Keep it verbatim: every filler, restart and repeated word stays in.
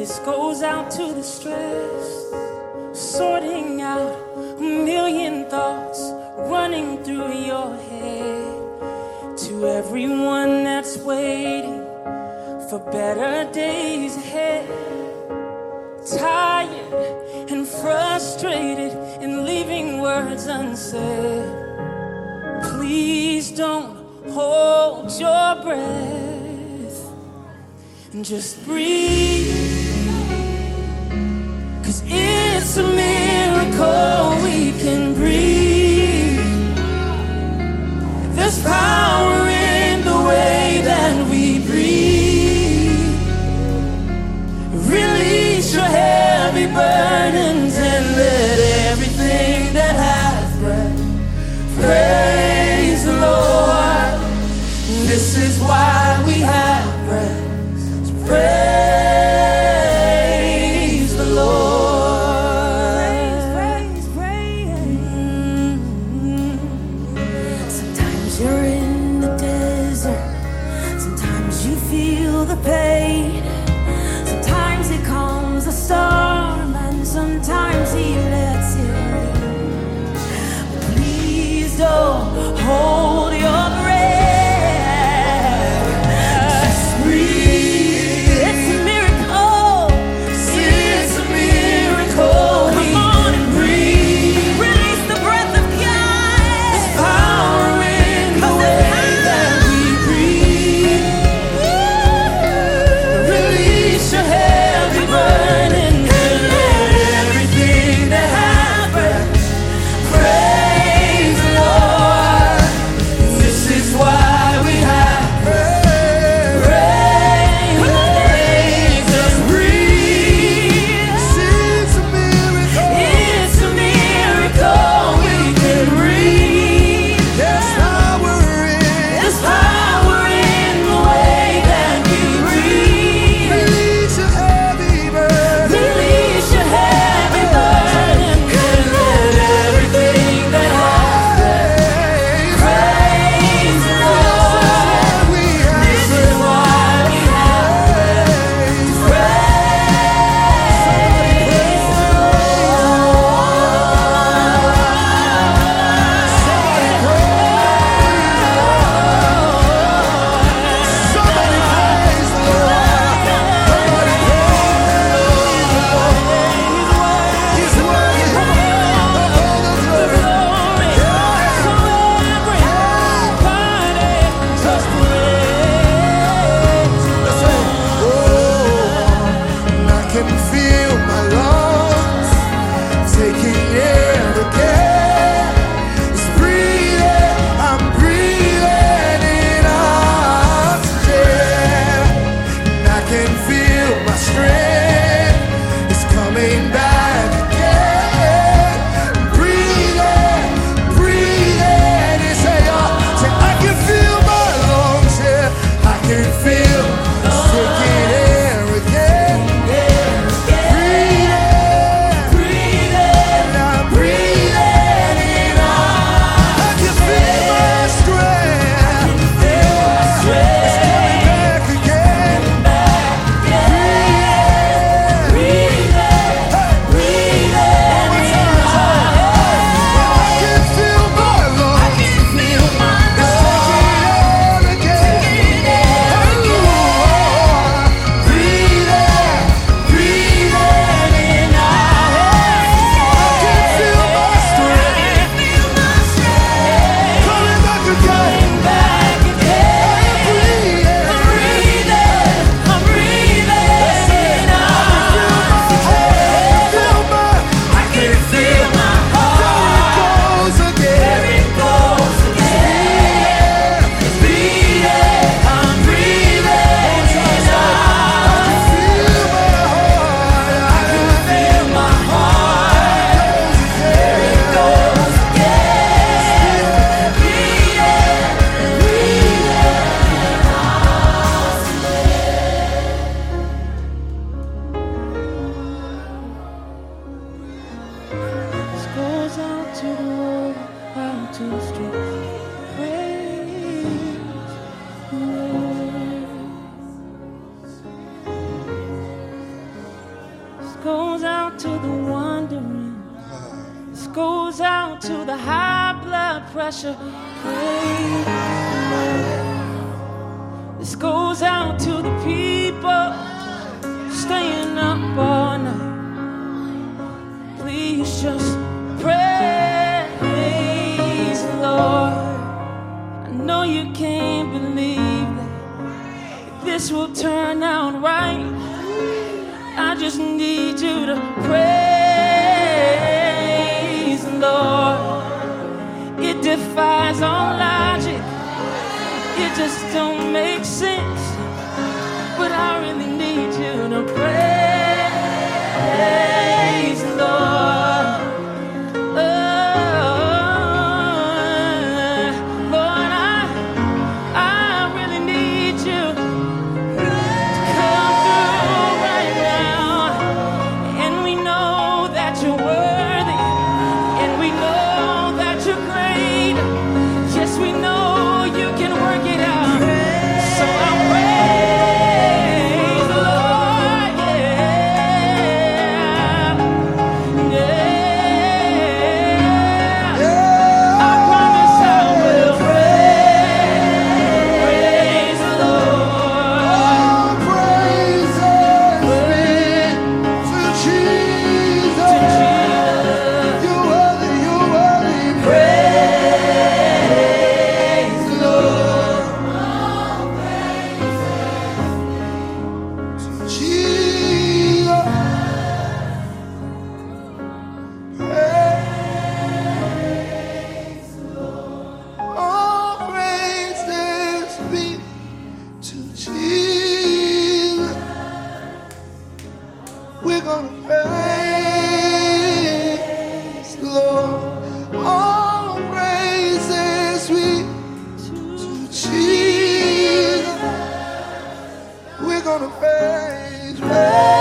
This goes out to the stressed, sorting out a million thoughts running through your head. To everyone that's waiting for better days ahead, tired and frustrated and leaving words unsaid. Please don't hold your breath and just breathe. Cause it's a miracle we can breathe. There's power in the way that we breathe. Release your heavy burdens and let everything that has breath praise the Lord. This is why we have breath. So praise the Lord. You're in the desert. Sometimes you feel the pain. Sometimes it comes a storm, and sometimes he lets it rain. But please don't hold your breath. Just breathe. It's a miracle. It's a miracle. Come on and breathe. Release the breath of God. There's power in the way that we breathe. Release your heavy burden and let everything that has breath praise the Lord. out to the wandering. This goes out to the high blood pressure. Praise. This goes out to the people staying up all night. Please just praise the Lord. I know you can't believe that this will turn out right. I just need you to praise the Lord. It defies all logic. It just don't make sense. But I really need you to praise the Lord. Oh, Lord, I, I really need you to come through right now. And we know that you're worthy. And we know that you're great. Yes, we know you can work it out. So I praise the Lord, yeah, yeah. I promise I will praise, praise the Lord. All praises be to Jesus. To Jesus. You're worthy, you're worthy. Praise the Lord. Jesus. All praises be to Jesus. We're gonna praise the Lord. All praises be to Jesus. We're gonna praise, praise.